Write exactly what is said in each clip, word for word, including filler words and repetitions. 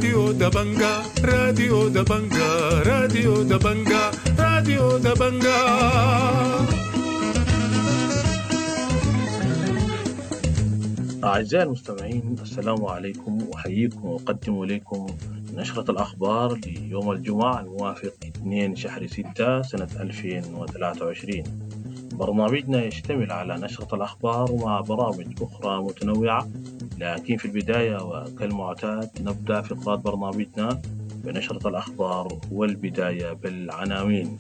راديو دبنجا راديو دبنجا راديو دبنجا راديو دبنجا. أعزائي المستمعين، السلام عليكم، وأحييكم وأقدم إليكم نشرة الأخبار ليوم الجمعة الموافق اثنين شهر ستة سنة ألفين وثلاثة وعشرين. برنامجنا يشتمل على نشرة الأخبار ومع برامج أخرى متنوعة، لكن في البداية وكالمعتاد نبدأ فقرات برنامجنا بنشرة الأخبار والبداية بالعناوين.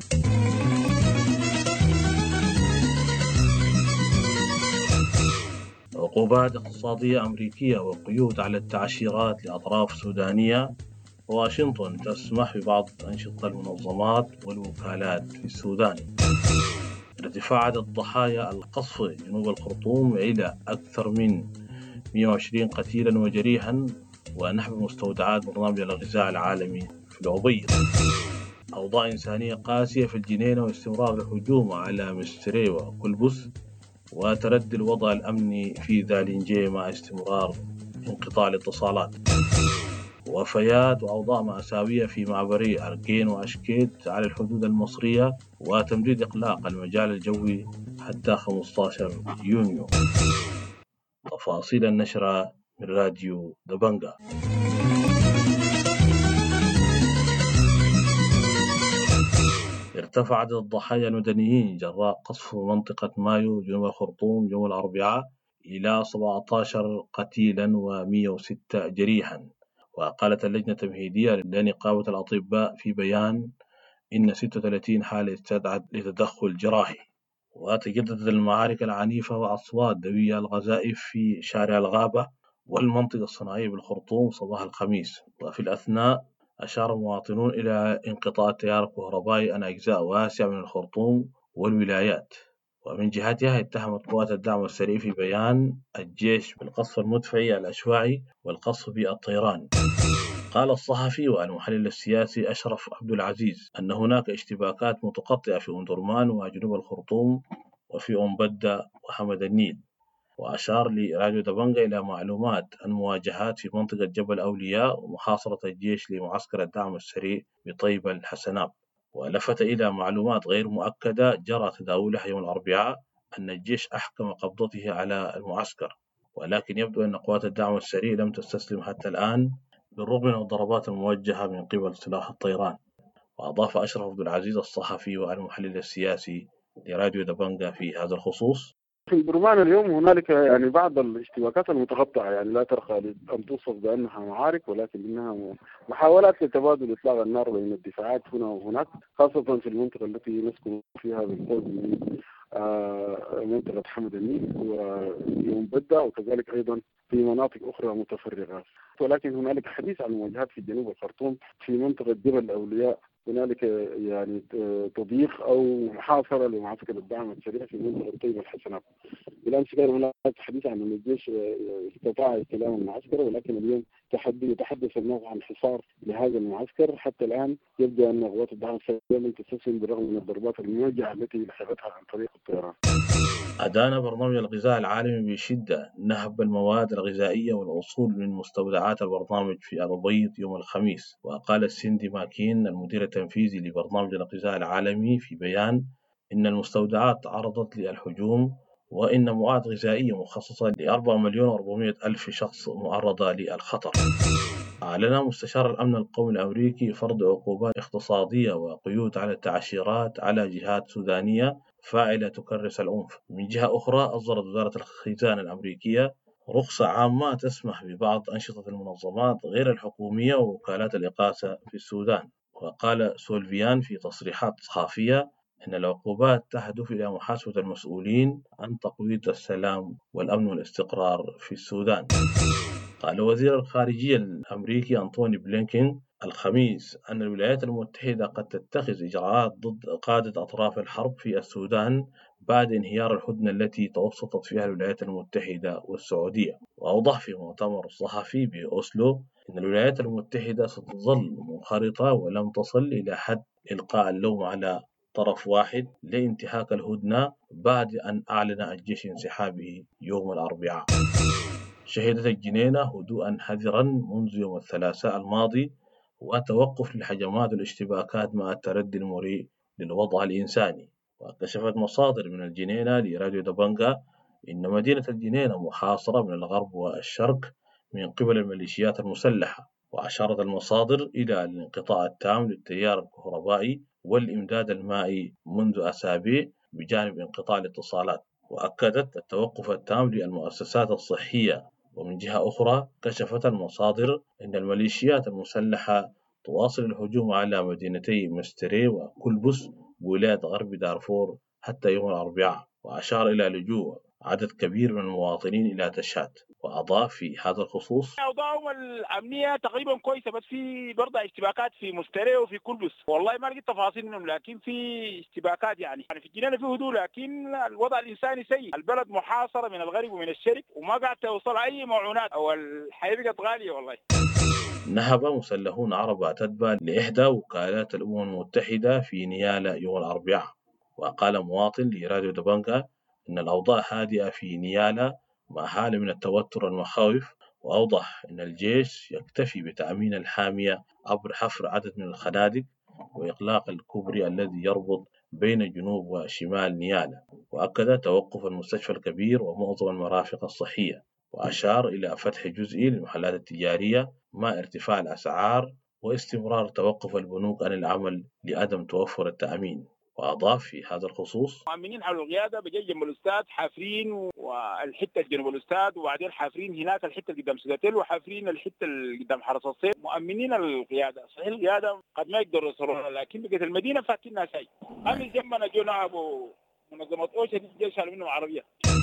عقوبات اقتصادية أمريكية وقيود على التعشيرات لأطراف سودانية. واشنطن تسمح ببعض أنشطة المنظمات والوكالات في السودان. ارتفاع عدد ضحايا القصف جنوب الخرطوم إلى أكثر من مئة وعشرين قتيلا وجريحا، ونحب مستودعات برنامج الغذاء العالمي في العبيد. أوضاع إنسانية قاسية في الجنينة واستمرار الهجوم على مستري وكلبس، وتردي الوضع الأمني في ذالنجي مع استمرار انقطاع الاتصالات. وفيات وأوضاع مأساوية في معبري أركين وأشكيت على الحدود المصرية، وتمديد إغلاق المجال الجوي حتى خمسة عشر يونيو. تفاصيل النشرة من راديو دبنجا. ارتفع عدد الضحايا المدنيين جراء قصف منطقة مايو جنوب الخرطوم يوم الأربعاء إلى سبعة عشر قتيلا ومئة وستة جريحا. وقالت اللجنة التمهيدية لنقابة الأطباء في بيان إن ستة وثلاثين حالة استدعت لتدخل جراحي. وتجددت المعارك العنيفة وأصوات ذوي الغزائف في شارع الغابة والمنطقة الصناعية بالخرطوم صباح الخميس. وفي الأثناء أشار مواطنون إلى انقطاع التيار الكهربائي عن أجزاء واسعة من الخرطوم والولايات. ومن جهتها اتهمت قوات الدعم السريع في بيان الجيش بالقصف المدفعي العشوائي والقصف بالطيران. قال الصحفي والمحلل السياسي أشرف عبد العزيز أن هناك اشتباكات متقطعة في أم درمان وجنوب الخرطوم وفي أم بدة وحمد النيل. وأشار لراديو دبنجا إلى معلومات عن مواجهات في منطقة جبل أولياء ومحاصرة الجيش لمعسكر الدعم السريع بطيبة الحسناب. ولفت إلى معلومات غير مؤكدة جرى تداولها يوم الأربعاء أن الجيش أحكم قبضته على المعسكر، ولكن يبدو أن قوات الدعم السريع لم تستسلم حتى الآن بالرغم من الضربات الموجهة من قبل سلاح الطيران. وأضاف أشرف عبد العزيز الصحفي والمحلل السياسي لراديو دبنجا في هذا الخصوص: في برمان اليوم هنالك يعني بعض الاشتباكات المتقطعة، يعني لا ترقى أن توصف بأنها معارك، ولكن إنها محاولات لتبادل إطلاق النار بين الدفاعات هنا وهناك، خاصة في المنطقة التي نسكن فيها بالقرب من منطقة حمد النيل ويوم بدة، وكذلك أيضا في مناطق أخرى متفرغة. ولكن هنالك حديث عن مواجهات في جنوب الخرطوم في منطقة جبل أولياء، هنالك يعني تضييق أو محاصرة لمعسكر الدعم السريع في منطقة طيبة الحسناب. بالأمس كان هناك حديث عن أن الجيش استطاع استلام المعسكر، ولكن اليوم تحدي يتحدث الناس عن حصار لهذا المعسكر. حتى الآن يبدو أن قوات الدعم السريع لم تستسلم بالرغم من الضربات الموجهة التي لحقتها عن طريق الطيران. أدان برنامج الغذاء العالمي بشدة نهب المواد الغذائية والأصول من مستودعات البرنامج في الأبيض يوم الخميس. وقال سيندي ماكين المدير التنفيذي لبرنامج الغذاء العالمي في بيان إن المستودعات تعرضت للهجوم، وإن مواد غذائية مخصصة لأربعة مليون وأربعمائة ألف شخص معرضة للخطر. أعلن مستشار الأمن القومي الأمريكي فرض عقوبات اقتصادية وقيود على التعشيرات على جهات سودانية فاعلة تكرس العنف. من جهة أخرى أصدرت وزارة الخزانة الأمريكية رخصة عامة تسمح ببعض أنشطة المنظمات غير الحكومية ووكالات الإغاثة في السودان. وقال سولفيان في تصريحات صحفية أن العقوبات تهدف إلى محاسبة المسؤولين عن تقويض السلام والأمن والاستقرار في السودان. قال وزير الخارجية الأمريكي أنتوني بلينكين الخميس أن الولايات المتحدة قد تتخذ إجراءات ضد قادة أطراف الحرب في السودان بعد انهيار الهدنة التي توسطت فيها الولايات المتحدة والسعودية. وأوضح في مؤتمر صحفي بأوسلو أن الولايات المتحدة ستظل منخرطة ولم تصل إلى حد إلقاء اللوم على طرف واحد لانتهاك الهدنة بعد أن أعلن الجيش انسحابه يوم الأربعاء. شهدت الجنينة هدوءا حذرا منذ يوم الثلاثاء الماضي وتوقف للهجمات والاشتباكات مع التردي المريء للوضع الإنساني. وكشفت مصادر من الجنينة لراديو دبنجا إن مدينة الجنينة محاصرة من الغرب والشرق من قبل الميليشيات المسلحة. وأشارت المصادر إلى الانقطاع التام للتيار الكهربائي والإمداد المائي منذ أسابيع بجانب انقطاع الاتصالات. وأكدت التوقف التام للمؤسسات الصحية. ومن جهة أخرى كشفت المصادر أن الميليشيات المسلحة تواصل الهجوم على مدينتي مستري وكلبس بولاية غرب دارفور حتى يوم الأربعاء. وأشار إلى لجوء عدد كبير من المواطنين إلى تشات. وأضاف في هذا الخصوص: أوضاعهم الأمنية تقريبا كويسة، بس في برضه اشتباكات في مستري وفي كلبس. والله ما لقيت تفاصيل منهم، لكن في اشتباكات يعني يعني في الجنينة في هدوء، لكن الوضع الإنساني سيء. البلد محاصرة من الغرب ومن الشرق، وما قاعد توصل أي معونات، أو الحياة بقت غالية والله. نهب مسلحون عرب تتبع لإحدى وكالات الأمم المتحدة في نيالا يوم الأربعاء. وقال مواطن لراديو دبنجا إن الأوضاع هادئة في نيالا مع حالة من التوتر والمخاوف. وأوضح أن الجيش يكتفي بتأمين الحامية عبر حفر عدد من الخنادق وإغلاق الكوبري الذي يربط بين جنوب وشمال نيالا. وأكد توقف المستشفى الكبير ومعظم المرافق الصحية. وأشار إلى فتح جزئي للمحلات التجارية مع ارتفاع الأسعار واستمرار توقف البنوك عن العمل لعدم توفر التأمين. وأضاف في هذا الخصوص: مؤمنين حول القيادة بجي جنب الأستاذ حافرين، والحتة جنب الأستاذ، وبعدين حافرين هناك الحتة قدام سداتيل، وحافرين الحتة قدام حرس الصيف. مؤمنين القيادة. صحيح القيادة قد ما يقدروا يوصلوها، لكن بقت المدينة فاتنا شيء. أمن جنبنا جو نعبوا منظمة أوشا دي جيش منهم عربية.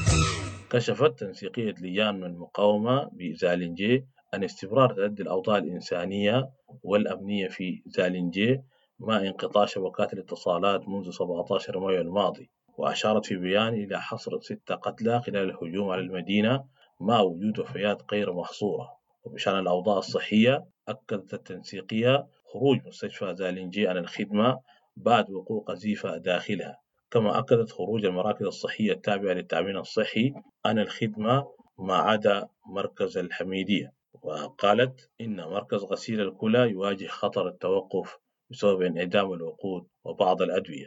كشفت تنسيقية لجان من المقاومة بزالنجي عن استمرار تأدي الأوضاع الإنسانية والأمنية في زالنجي مع انقطاع شبكات الاتصالات منذ سبعة عشر مايو الماضي. وأشارت في بيان إلى حصر ستة قتلى خلال الهجوم على المدينة مع وجود وفيات غير محصورة. وبشأن الأوضاع الصحية أكدت التنسيقية خروج مستشفى زالنجي عن الخدمة بعد وقوع قذيفة داخلها. كما أكدت خروج المراكز الصحية التابعة للتأمين الصحي عن الخدمة ما عدا مركز الحميدية. وقالت إن مركز غسيل الكلى يواجه خطر التوقف بسبب انعدام الوقود وبعض الأدوية.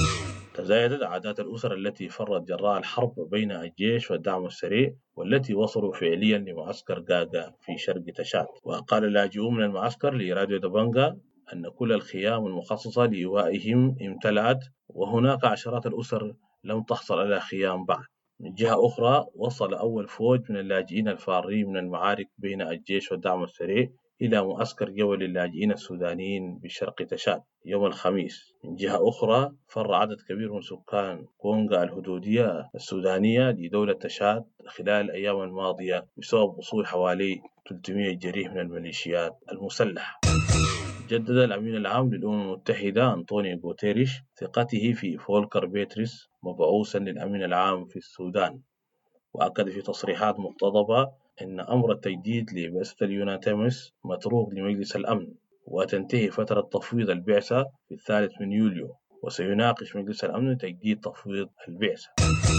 تزايدت أعداد الأسر التي فرت جراء الحرب بين الجيش والدعم السريع، والتي وصلوا فعليا لمعسكر غاغا في شرق تشات. وقال اللاجئون من المعسكر لراديو دبنجا أن كل الخيام المخصصة لإيوائهم امتلأت، وهناك عشرات الأسر لم تحصل على خيام بعد. من جهة أخرى وصل أول فوج من اللاجئين الفارين من المعارك بين الجيش والدعم السريع إلى معسكر جبل اللاجئين السودانيين بشرق تشاد يوم الخميس. من جهة أخرى فر عدد كبير من سكان كونغا الحدودية السودانية لدولة تشاد خلال الأيام الماضية بسبب وصول حوالي ثلاثمائة جريح من الميليشيات المسلحة. جدد الأمين العام للأمم المتحدة أنطونيو غوتيريش ثقته في فولكر بيتريس مبعوثا للأمين العام في السودان. وأكد في تصريحات مقتضبة أن أمر التجديد لبعثة اليوناتيمس متروك لمجلس الأمن، وتنتهي فترة تفويض البعثة في الثالث من يوليو، وسيناقش مجلس الأمن تجديد تفويض البعثة.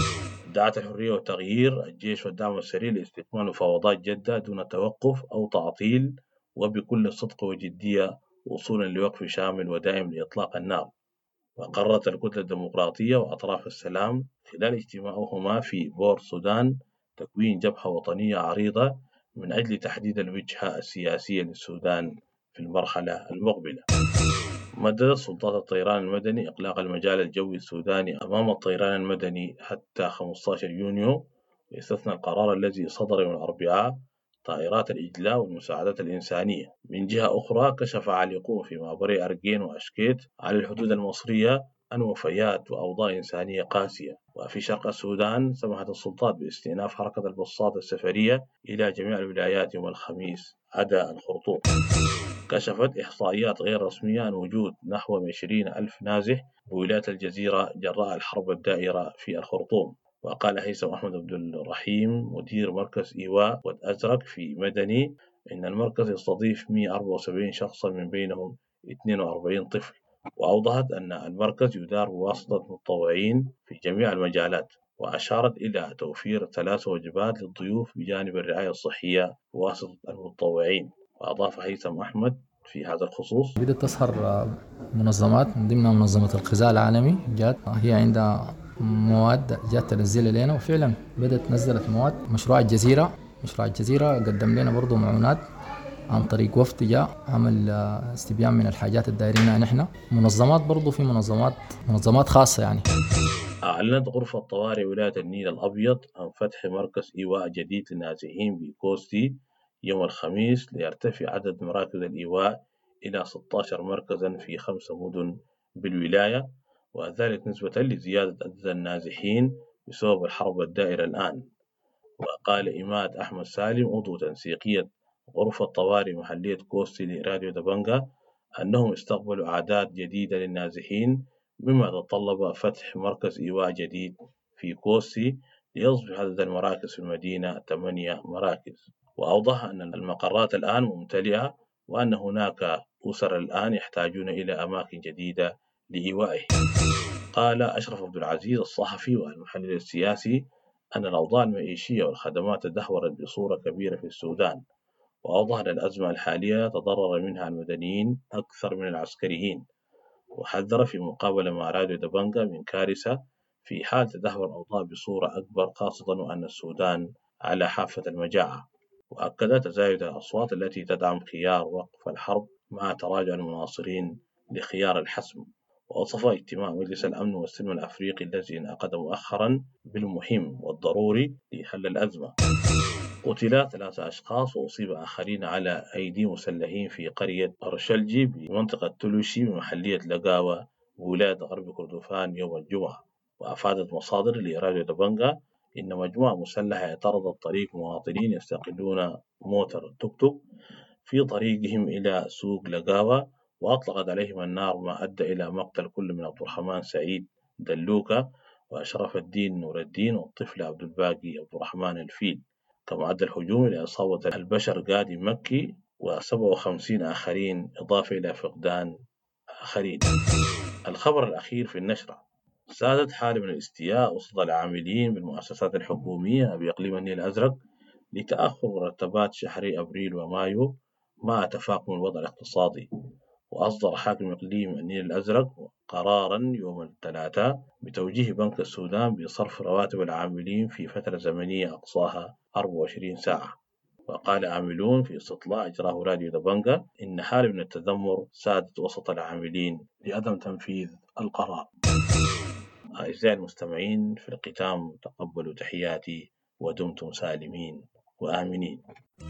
دعت الحرية والتغيير الجيش والدعم السريع لاستكمال مفاوضات جدة دون توقف أو تعطيل وبكل صدق وجدية وصولا لوقف شامل ودائم لإطلاق النار. وقررت الكتلة الديمقراطية وأطراف السلام خلال اجتماعهما في بور سودان تكوين جبهة وطنية عريضة من أجل تحديد الوجهة السياسية للسودان في المرحلة المقبلة. مددت سلطات الطيران المدني إغلاق المجال الجوي السوداني أمام الطيران المدني حتى خمسة عشر يونيو، باستثناء القرار الذي صدر يوم الأربعاء طائرات الإجلاء والمساعدات الإنسانية. من جهة أخرى كشف عالقون في معبري أرجين وأشكيت على الحدود المصرية عن وفيات وأوضاع إنسانية قاسية. وفي شرق السودان سمحت السلطات باستئناف حركة البساط السفرية إلى جميع الولايات يوم الخميس عدا الخرطوم. كشفت إحصائيات غير رسمية عن وجود نحو عشرين ألف نازح بولاية الجزيرة جراء الحرب الدائرة في الخرطوم. وقال هيثم أحمد عبد الرحيم مدير مركز إيواء والأزرق في مدني إن المركز يستضيف مئة وأربعة وسبعين شخصا من بينهم اثنين وأربعين طفل. وأوضحت أن المركز يدار بواسطة متطوعين في جميع المجالات، وأشارت إلى توفير ثلاث وجبات للضيوف بجانب الرعاية الصحية بواسطة المتطوعين. وأضاف هيثم أحمد في هذا الخصوص: بدأت تظهر منظمات من ضمنها منظمة الغذاء العالمي، جات هي عندها مواد جات تنزل لنا، وفعلا بدأت نزلت مواد. مشروع الجزيرة مشروع الجزيرة قدم لنا برضو معونات عن طريق وفد جاء عمل استبيان من الحاجات الدائرينها نحن. منظمات برضو في منظمات منظمات خاصة يعني. أعلنت غرفة طوارئ ولاية النيل الأبيض عن فتح مركز إيواء جديد للنازحين بكوستي يوم الخميس ليرتفع عدد مراكز الإيواء إلى ستة عشر مركزا في خمس مدن بالولاية، وذلك نسبة لزيادة عدد النازحين بسبب الحرب الدائرة الآن. وقال إماد أحمد سالم عضو تنسيقية غرفة طوارئ محلية كوستي لراديو دبنجا أنهم استقبلوا أعداد جديدة للنازحين، مما تطلب فتح مركز إيواء جديد في كوستي ليصبح عدد المراكز في المدينة ثمانية مراكز. وأوضح أن المقرات الآن ممتلئة وأن هناك أسر الآن يحتاجون إلى أماكن جديدة لإيوائهم. قال أشرف عبد العزيز الصحفي والمحلل السياسي أن الأوضاع المعيشية والخدمات تدهورت بصورة كبيرة في السودان، وأوضح أن الأزمة الحالية تضرر منها المدنيين أكثر من العسكريين، وحذر في مقابلة مع راديو دبنجا من كارثة في حال تدهور الأوضاع بصورة أكبر، خاصة وأن السودان على حافة المجاعة. وأكد تزايد الأصوات التي تدعم خيار وقف الحرب مع تراجع المناصرين لخيار الحسم. ووصف اجتماع مجلس الأمن والسلم الأفريقي الذي انعقد مؤخرا بالمهم والضروري لحل الأزمة. قتل ثلاثة أشخاص وأصيب آخرين على أيدي مسلحين في قرية أرشلجي بمنطقة تلوشي بمحلية لقاوة بولاية غرب كردفان يوم الجمعة. وأفادت مصادر لراديو دبنجا إن مجموعة مسلحة اعترضت طريق مواطنين يستقلون موتر توك توك في طريقهم إلى سوق لقاوة، وأطلقت عليهم النار ما أدى إلى مقتل كل من عبد الرحمن سعيد دلوكا وأشرف الدين نور الدين والطفل عبد الباقي عبد الرحمن الفيل. كما أدى الهجوم إلى إصابة البشر قادي مكي وسبعة وخمسين آخرين، إضافة إلى فقدان آخرين. الخبر الأخير في النشرة: سادت حالة من الاستياء وسط العاملين بالمؤسسات الحكومية بإقليم النيل الأزرق لتأخر مرتبات شهري أبريل ومايو مع تفاقم الوضع الاقتصادي. وأصدر حاكم إقليم النيل الأزرق قرارا يوم الثلاثاء بتوجيه بنك السودان بصرف رواتب العاملين في فترة زمنية أقصاها أربع وعشرين ساعة. وقال عاملون في استطلاع أجراه راديو دبنجا إن حالة من التذمر سادت وسط العاملين لعدم تنفيذ القرار. أعزائي المستمعين، في الختام تقبلوا تحياتي ودمتم سالمين وآمنين.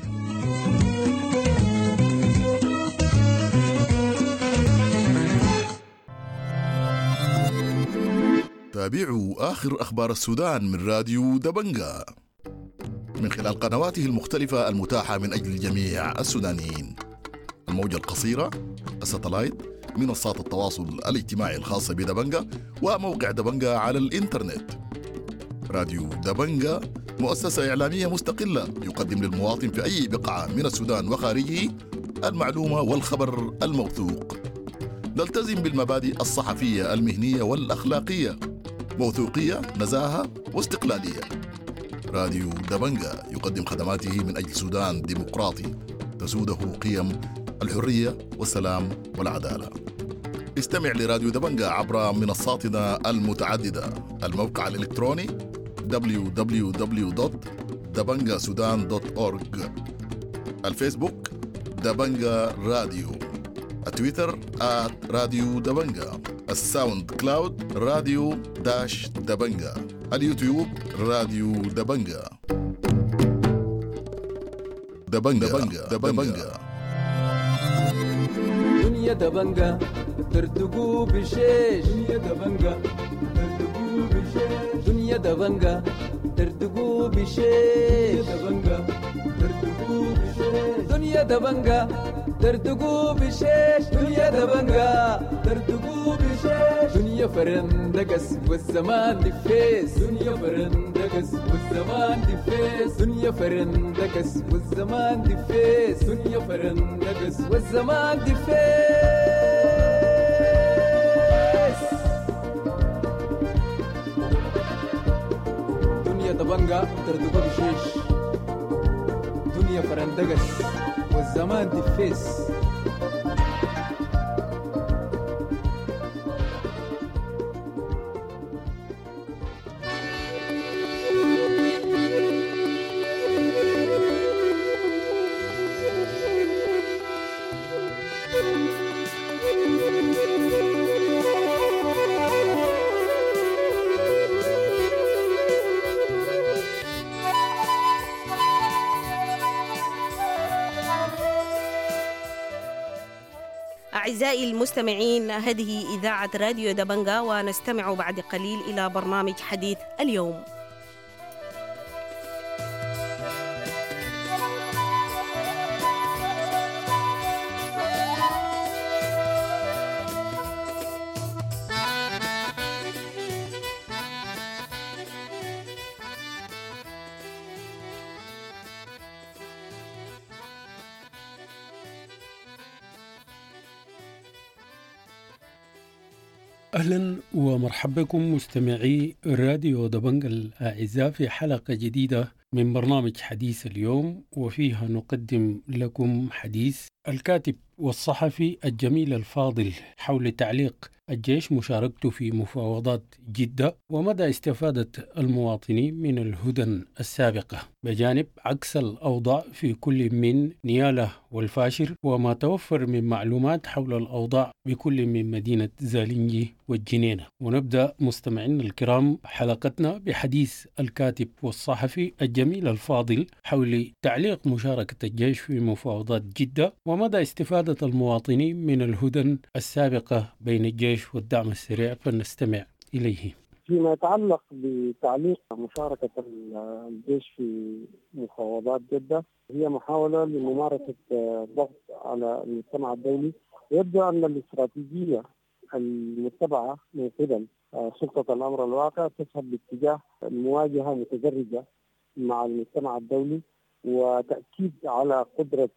تابعوا آخر أخبار السودان من راديو دبنجا من خلال قنواته المختلفة المتاحة من أجل جميع السودانيين: الموجة القصيرة، الساتلايت، منصات التواصل الاجتماعي الخاصة بدبنجا، وموقع دبنجا على الإنترنت. راديو دبنجا مؤسسة إعلامية مستقلة يقدم للمواطن في أي بقعة من السودان وخارجه المعلومة والخبر الموثوق. نلتزم بالمبادئ الصحفية المهنية والأخلاقية: موثوقية، نزاهة، واستقلالية. راديو دبنجا يقدم خدماته من أجل سودان ديمقراطي تسوده قيم الحرية والسلام والعدالة. استمع لراديو دبنجا عبر منصاتنا المتعددة: الموقع الإلكتروني دبليو دبليو دبليو دوت دبنجا سودان دوت أورج، الفيسبوك دبنجا راديو، التويتر آت راديو دبنجا، الساوند كلاود راديو داش دبنجا، اليوتيوب راديو دبنجا. دبنجا دبنجا, دبنجا. دنيا دبنجا ترتقو بشيش، دنيا دبنجا ترتقو بشيش، دنيا دبنجا ترتقو بشيش، دبنجا ترتقو بشيش، دنيا دبنجا ترتقو بشيش، دنيا دبنجا ترتقو بشيش، دنيا فرندقس والزمان دفيس، دنيا فرندقس والزمان دفيس، دنيا فرندقس والزمان دفيس، دنيا فرندقس والزمان دفيس. دنيا دبنجا تردقوا بشيش دنيا فرندقس والزمان تفيس. أعزائي المستمعين، هذه إذاعة راديو دبنجا، ونستمع بعد قليل إلى برنامج حديث اليوم. أهلا ومرحبا بكم مستمعي راديو دبنجا الأعزاء في حلقة جديدة من برنامج حديث اليوم، وفيها نقدم لكم حديث الكاتب والصحفي الجميل الفاضل حول تعليق الجيش مشاركته في مفاوضات جدة ومدى استفادة المواطنين من الهدن السابقة، بجانب عكس الأوضاع في كل من نياله والفاشر، وما توفر من معلومات حول الأوضاع بكل من مدينة زالنجي والجنينة. ونبدأ مستمعين الكرام حلقتنا بحديث الكاتب والصحفي الجميل الفاضل حول تعليق مشاركة الجيش في مفاوضات جدة ومدى استفادة المواطنين من الهدن السابقة بين الجيش والدعم السريع، فنستمع إليه. فيما يتعلق بتعليق مشاركة الجيش في مفاوضات جدة، هي محاولة لممارسة ضغط على المجتمع الدولي. يبدو أن الاستراتيجية المتبعة من قبل سلطة الأمر الواقع تذهب باتجاه المواجهة متدرجة مع المجتمع الدولي، وتأكيد على قدرة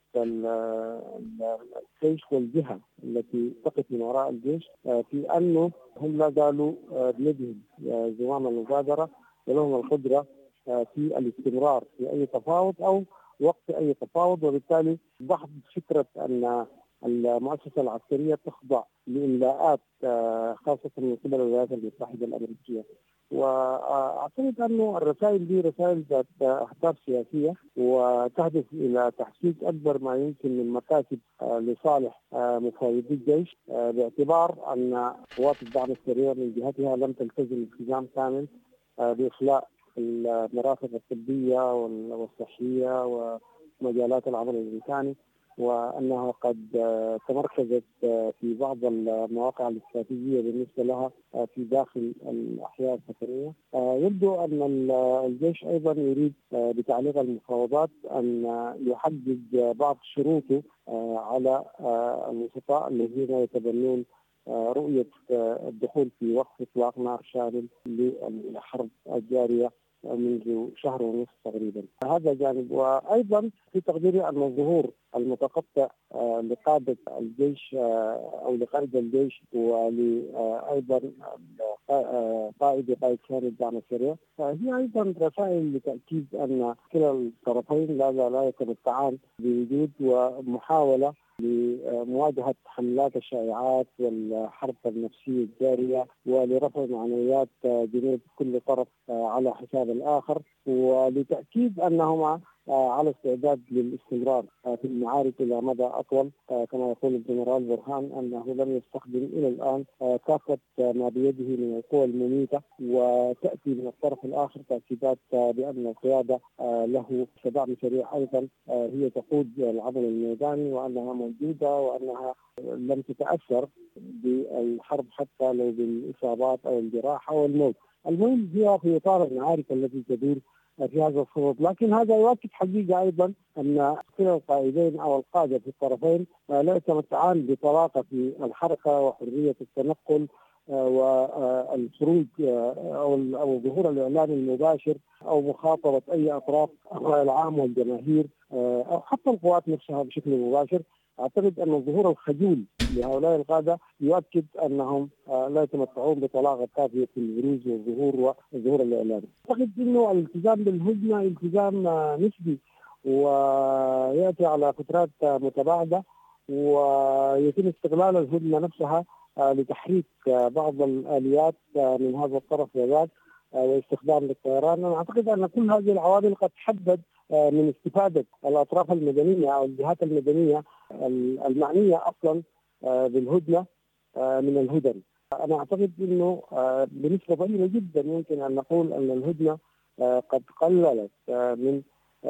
الجيش والجهة التي تقف من وراء الجيش في أنه هم لا زالوا بيدهم زمام المبادرة ولهم القدرة في الاستمرار في أي تفاوض أو وقت أي تفاوض، وبالتالي ضحض فكرة أن المؤسسة العسكرية تخضع لإملاءات خاصة من قبل الولايات المتحدة الأمريكية. وأعتقد أنه الرسائل دي رسائل ذات أهداف سياسية وتهدف إلى تحقيق أكبر ما يمكن من مكاسب لصالح مفاوضي الجيش، باعتبار أن قوات الدعم السريع من جهتها لم تلتزم التزام كامل بإخلاء المرافق الطبية والصحية ومجالات العمل الإنساني، وأنها قد تمركزت في بعض المواقع الاستراتيجية بالنسبة لها في داخل الأحياء السكنية. يبدو أن الجيش أيضا يريد بتعليق المفاوضات أن يحدد بعض شروطه على الوسطاء الذين يتبنون رؤية الدخول في وقف إطلاق نار شامل للحرب الجارية منذ شهر ونصف تقريبا. هذا جانب. وأيضا في تقديري أن الظهور المتقطع لقادة الجيش أو لقائد الجيش وأيضا قائد قائد ثاني الدعم السريع هي أيضا رسائل لتأكيد أن كلا الطرفين لا لا يتمتعان بوجود ومحاولة لمواجهة حملات الشائعات والحرب النفسية الجارية ولرفع معنويات جنود كل طرف على حساب الآخر، ولتأكيد أنهما على استعداد للاستمرار في المعارك إلى مدى أطول. كما يقول الجنرال برهان أنه لم يستخدم إلى الآن كافة ما بيده من القوى المميتة، وتأتي من الطرف الآخر تأكيدات بأن القيادة له كدعم سريع أيضا هي تقود العمل الميداني وأنها موجودة وأنها لم تتأثر بالحرب حتى لو بالإصابات أو الجراح أو الموت. المهم هي في إطار المعارك التي تدور في هذا الصوب. لكن هذا يؤكد حقيقة أيضا أن كلا القائدين أو القادة في الطرفين لا يتمتعان بطلاقة في الحركة وحرية التنقل والخروج أو ظهور الإعلان المباشر أو مخاطبة أي أطراف الرأي العام والجماهير أو حتى القوات نفسها بشكل مباشر. أعتقد أن الظهور الخجول لهؤلاء القادة يؤكد أنهم لا يتمتعون بطلاقة كافية في البروز والظهور والظهور الإعلامي. أعتقد أنه الالتزام بالهدنة التزام نسبي ويأتي على فترات متباعدة، ويتم استغلال الهدنة نفسها لتحريك بعض الآليات من هذا الطرف وذاك واستخدام للطيران. أنا أعتقد أن كل هذه العوامل قد تحدد من استفادة الأطراف المدنية أو الجهات المدنية المعنية أصلا بالهدنة من الهدن. أنا أعتقد أنه بنسبة ضئيلة جدا ممكن أن نقول أن الهدنة قد قللت من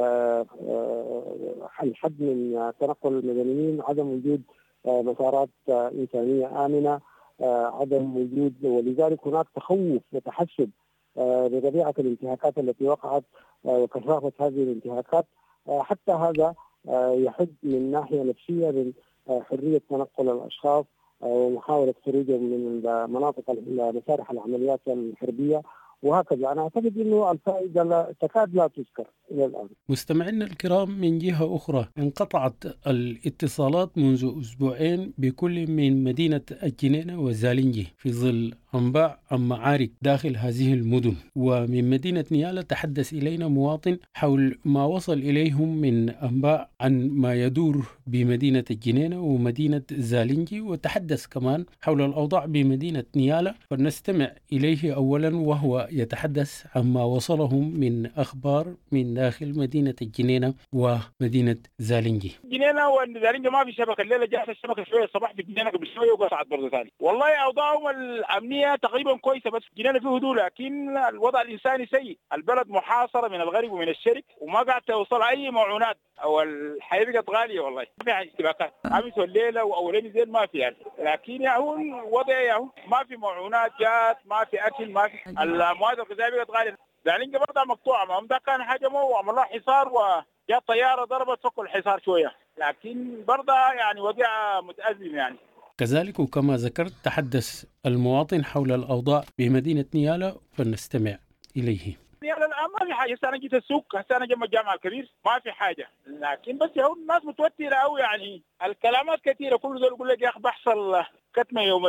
الحد من تنقل المدنيين، عدم وجود مسارات إنسانية آمنة، عدم وجود، ولذلك هناك تخوف وتحسب بطبيعة الانتهاكات التي وقعت وكثافة هذه الانتهاكات. حتى هذا يحد من ناحية نفسية من حرية تنقل الأشخاص ومحاولة خروجهم من مناطق مسارح العمليات الحربية وهكذا. أنا أعتقد أنه الفائدة لا تكاد لا تذكر إلى الآن. مستمعينا الكرام، من جهة أخرى انقطعت الاتصالات منذ أسبوعين بكل من مدينة الجنينة وزالنجي في ظل أنباء عن معارك داخل هذه المدن. ومن مدينة نيالا تحدث إلينا مواطن حول ما وصل إليهم من أنباء عن ما يدور بمدينة الجنينة ومدينة زالنجي، وتحدث كمان حول الأوضاع بمدينة نيالا، فلنستمع إليه أولا وهو يتحدث عن ما وصلهم من أخبار من داخل مدينة الجنينة ومدينة زالنجي. الجنينة وزالنجي ما في شبكة، الليلة جاءت الشبكة شوية الصباح في الجنينة قبل شوية وقطعت برضه ثاني. والله أوضاعهم الأمنية تقريبا كويسة، بس الجنينة فيه هدوء، لكن الوضع الإنساني سيء. البلد محاصرة من الغرب ومن الشرق وما قاعد توصل أي معونات، أو الحياة بقت غالية. والله ما في اشتباكات أمس والليلة وأولين زين ما في يعني، لكن ياهو الوضع ياهو ما في معونات جات، ما في أكل، ما في المواد الغذائية بقت غالية. زالنجي برضه مقطوعة، ما هم ده كان حجمه وعمل له حصار وجاء طيارة ضربت فكوا الحصار شوية، لكن برضه يعني وضع متأزم يعني. كذلك وكما ذكرت تحدث المواطن حول الأوضاع بمدينة نيالا، فلنستمع إليه. نيالا الآن ما في حاجة. هسه أنا جيت السوق، هسه أنا جنب الجامع الكبير، ما في حاجة، لكن بس يهو الناس متوترة أوي يعني. الكلامات كثيرة، كل دول يقول لك يا أخي بحصل كتمة يوم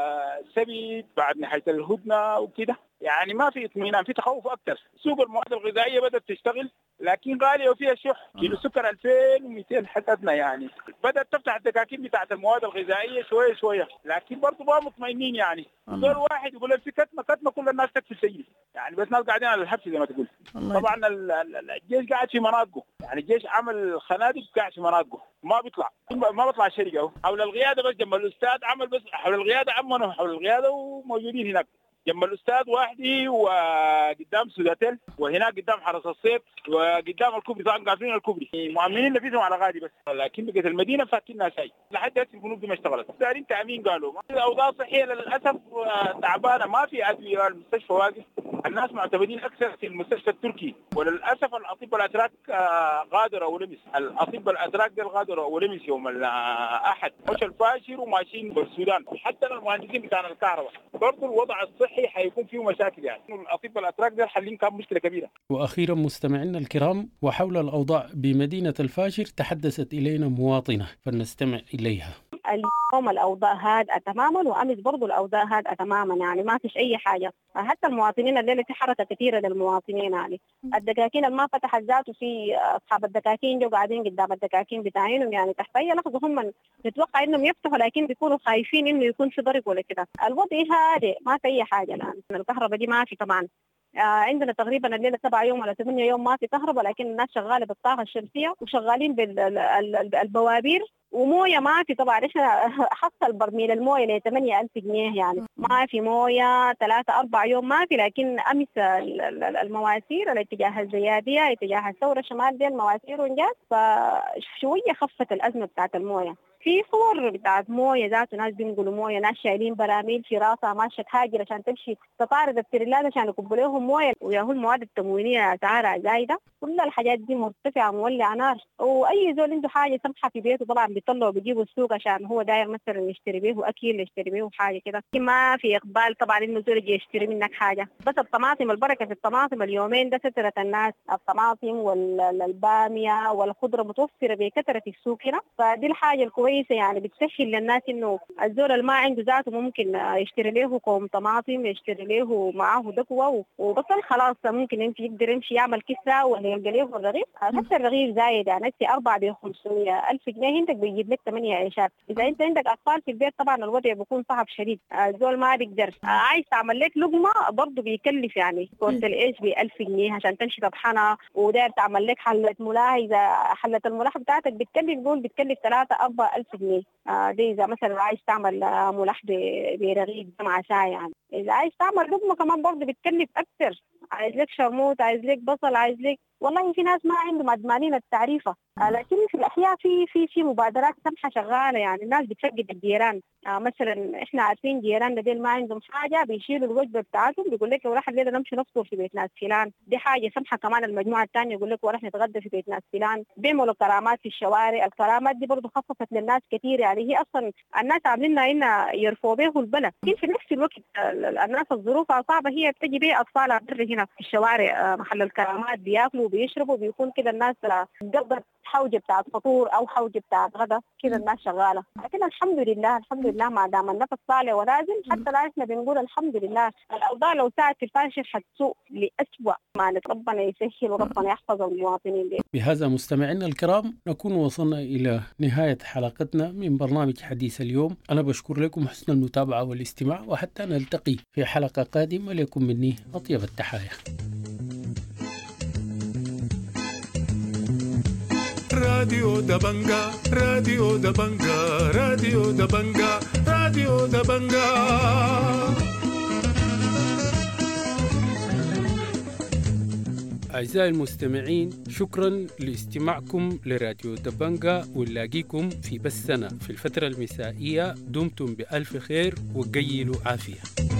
السبت بعد نهاية الهدنة وكده، يعني ما في اطمئنان، في تخوف أكثر. سوق المواد الغذائية بدأت تشتغل لكن غالية وفيها شح، كيلو سكر ألفين ومئتين حسبنا يعني. بدأت تفتح الدكاكين بتاعت المواد الغذائية شوية شوية، لكن برضو ما مطمئنين يعني. دور واحد يقول لك في كتمة كتمة كل الناس تكفي سيء يعني، بس ناس قاعدين على الحبس زي ما تقول. طبعا الجيش قاعد في مناطقه، يعني الجيش عمل خنادق قاعد في مناطقه، ما بيطلع ما بيطلع الشركة. حول القيادة بس جنب الأستاذ عمل بس حول القيادة أمنوا حول القيادة وموجودين هناك جنب الأستاذ واحدي وقدام سوداتيل وهناك قدام حرس الصيد وقدام الكوبري، طبعا قافلين الكوبري مؤمنين نفسهم على غادي بس، لكن بقت المدينة فاكرينها شيء لحد هسه البنوك دي ما اشتغلت. دارين تأمين قالوا الأوضاع صحية للأسف تعبانة، ما في أدوية، المستشفى واقف، الناس معتمدين أكثر في المستشفى التركي، وللأسف الأطباء الأتراك غادروا ولمس، الأطباء الأتراك دول غادروا ولمس يوم الأحد، مش الفاشر وماشيين بالسودان، حتى المهندسين بتاعنا الكهرباء برضو الوضع الصحي حيكون فيه مشاكل يعني. الأطباء الأتراك دول حالين كان مشكلة كبيرة. وأخيرا مستمعينا الكرام، وحول الأوضاع بمدينة الفاشر تحدثت إلينا مواطنة، فلنستمع إليها. اليوم الأوضاع هادئة تماما، وأمس برضو الأوضاع هادئة تماما، يعني ما فيش أي حاجة. حتى المواطنين الليلة في حركة كثيرة للمواطنين، يعني الدكاكين اللي ما فتحت ذاته، في أصحاب الدكاكين جو قاعدين قدام الدكاكين بتاعينهم، يعني تحت أي لحظة هم نتوقع إنهم يفتحوا، لكن بيكونوا خايفين إنه يكون في ضرب ولا كده. الوضع هادئ، ما في أي حاجة الآن. الكهرباء دي ما في طبعا. آه عندنا تقريبا الليله سبعة يوم ولا ثمانية يوم ما في كهرباء، لكن الناس شغاله بالطاقه الشمسيه وشغالين بالبوابير، ومويه ما في طبعا. ايش حصل برميل المويه ل ثمانية آلاف جنيه، يعني ما في مويه ثلاثة أربع يوم ما في. لكن امس المواسير الاتجاه الزياديه اتجاه الثوره الشمال دي المواسير ونجات، فشويه خفت الازمه بتاعت المويه. في صور بتاعت مويه ذاته، ناس بينقلوا مويه، ناس شايلين براميل في راسها ماشيه تهاجر عشان تمشي تطارد التريلات عشان يكبوا لهم مويه، وياهو المواد التموينيه اسعارها زايده، كل الحاجات دي مرتفعة مولعة نار. وأي زول عنده حاجة سمحة في بيته طبعا بيطلعوا بيجيبوا السوق عشان هو داير مثلا يشتري بيه أكل يشتري بيه حاجة كده. ما في إقبال طبعا إنه زول يجي يشتري منك حاجة. بس الطماطم البركة في الطماطم اليومين ده سترت الناس. الطماطم والبامية والخضرة متوفرة بكثرة في السوق هنا، فدي الحاجة الكويسة يعني بتسهل للناس إنه الزول اللي ما عنده ذاته ممكن يشتري له كوم طماطم يشتري له معاه دكوة وبطل خلاص ممكن يمشي يقدر يمشي يعمل كسرة ولا يلقى له الرغيف. حتى الرغيف زايد يعني أنت أربعة بخمسمية ألف جنيه عندك بيجيب لك ثمانية عيشات. إذا أنت عندك أطفال في البيت طبعا الوضع بيكون صعب شديد. الزول ما بيقدر عايز تعمل لك لقمة برضه بيكلف يعني كورة العيش بألف جنيه عشان تمشي تطحنها، وداير تعمل لك حلة ملاح. إذا حلة الملاح بتاعتك بتكلف قول بتكلف ثلاثة أربعة ألف جنيه. آه دي إذا مثلا عايز تعمل ملاح برغيف مع شاي يعني. إذا عايز تعمل لقمة كمان برضه بتكلف أكثر. عايز لك شرموط عايز لك بصل عايز لك والله في ناس ما عندهم ادمانين التعريفه. آه لكن في الاحياء في في في مبادرات سمحه شغاله يعني الناس بتفقد الجيران. آه مثلا احنا عارفين جيراننا ديل ما عندهم حاجه بيشيلوا الوجبه بتاعتهم بيقول لك لو راح الليله نمشي نفطر في بيت ناس فلان. دي حاجه سمحه. كمان المجموعه الثانيه يقول لك وراح نتغدى في بيت ناس فلان. بيعملوا كرامات في الشوارع. الكرامات دي برضه خففت للناس كثير يعني. هي اصلا الناس عاملينها هنا يرفعوا به البلد، لكن في نفس الوقت الناس الظروف صعبه هي بتجي بيه اطفالها هنا في الشوارع محل الكرامات بياكلوا وبيشربوا بيكون كده الناس قضت حوجه بتاعت فطور او حوجه بتاعت غدا كده الناس شغاله. لكن الحمد لله الحمد لله ما دام النفس طالع ونازل حتى لا احنا بنقول الحمد لله. الاوضاع لو ساعت في الفاشل حتسوء لاسوء ما ربنا يسهل وربنا يحفظ المواطنين دي. بهذا مستمعينا الكرام نكون وصلنا الى نهايه حلقتنا من برنامج حديث اليوم. انا بشكر لكم حسن المتابعه والاستماع وحتى نلتقي في حلقه قادمه. لكم مني اطيب التحايا. راديو دبنجا راديو دبنجا راديو دبنجا راديو دبنجا. أعزائي المستمعين شكرا لاستماعكم لراديو دبنجا ونلاقيكم في بثنا في الفترة المسائية. دمتم بألف خير وقيلوا عافية.